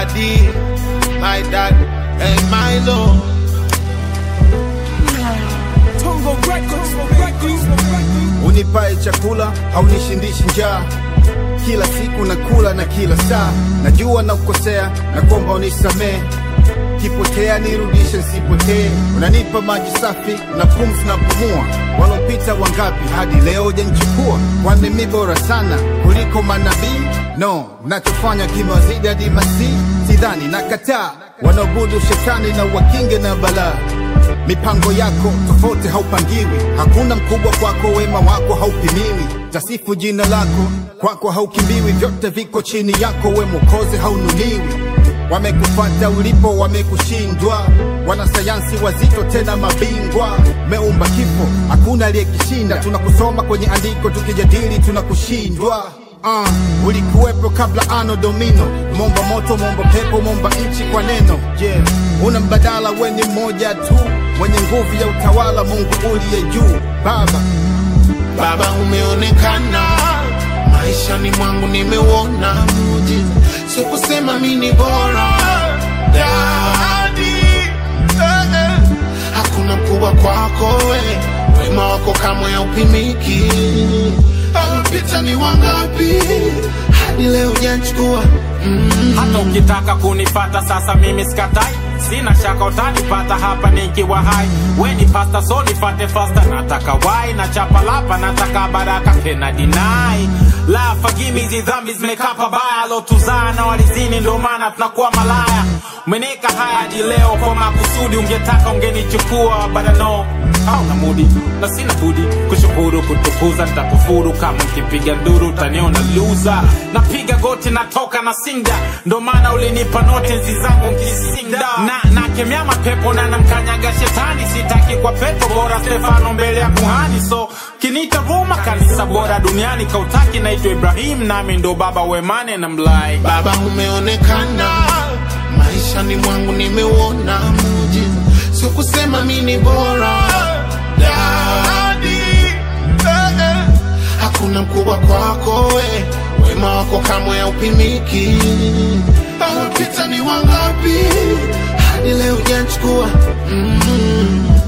daddy, my dad, and my Lord. Unipae chakula, haunishindishi njaa. Kila siku nakula na kila saa. Najua na ukosea, na kuomba unisamee. Kipotea nirudishe nisipotee. Unanipa maji safi na pumzi na pumua. Walopita wangapi hadi leo hujanichukua. Kwani mimi bora sana kuliko manabii? No, nachofanya kimewazidi hadi masi. Sidhani nakataa, wanaobudu shetani na wakinge na balaa. Mipango yako tofauti haupangiwi. Hakuna mkubwa kwako, wema wako haupimiwi. Tasifu jina lako, kwako haukimbiwi. Vyote viko chini yako, we Mwokozi haunuliwi. Wamekufata ulipo, wamekushindwa. Wanasayansi wazito tena mabingwa. Meumba kifo, hakuna aliyekishinda. Tunakusoma kwenye andiko, tukijadili tunakushindwa. Ulikuwepo kabla Anno Domino. Momba moto, momba pepo, momba nchi kwa neno. Una mbadala, we ni mmoja tu, mwenye nguvu ya utawala, Mungu uliye juu. Baba umeonekana, maishani mwangu nimeuona muujiza. Sio kusema mimi ni bora, daddy, hakuna mkubwa kwako we, wema wako kamwe haupimiki. Alipita ni wangapi hadi leo hujanichukua. Hata ukitaka kunipata sasa mimi sikatai. Sina shaka utanipata hapa nikiwa hai. We ni pasta so nifate faster. Nataka wai na chapa lapa, nataka baraka kena deny. La forgive me hizi dhambi zimekapa baya. Lotuzaa na walizini ndo maana tunakuwa malaya. Umeneka haya hadi leo kwa makusudi. Ungetaka ungenichukua but I know hauna mudi na sina budi kushukuru kutukuza. Nitakufuru kama ukipiga nduru utaniona loser. Napiga goti natoka na singa, ndo maana ulinipa notenzi zangu nkisinda. Na kemea mapepo na namkanyaga shetani. Sitaki kwa pepo, bora Stefano mbele ya kuhani. So kinita Roma kanisa bora duniani. Kautaki naitwa Ibrahim nami ndo baba wemane na mlai. Baba umeonekana, maishani mwangu nimeuona muujiza. Sio kusema mimi ni bora, daddy, hakuna mkubwa kwako we, wema wako kamwe haupimiki. Alipita ni wangapi hadi leo hujanichukua.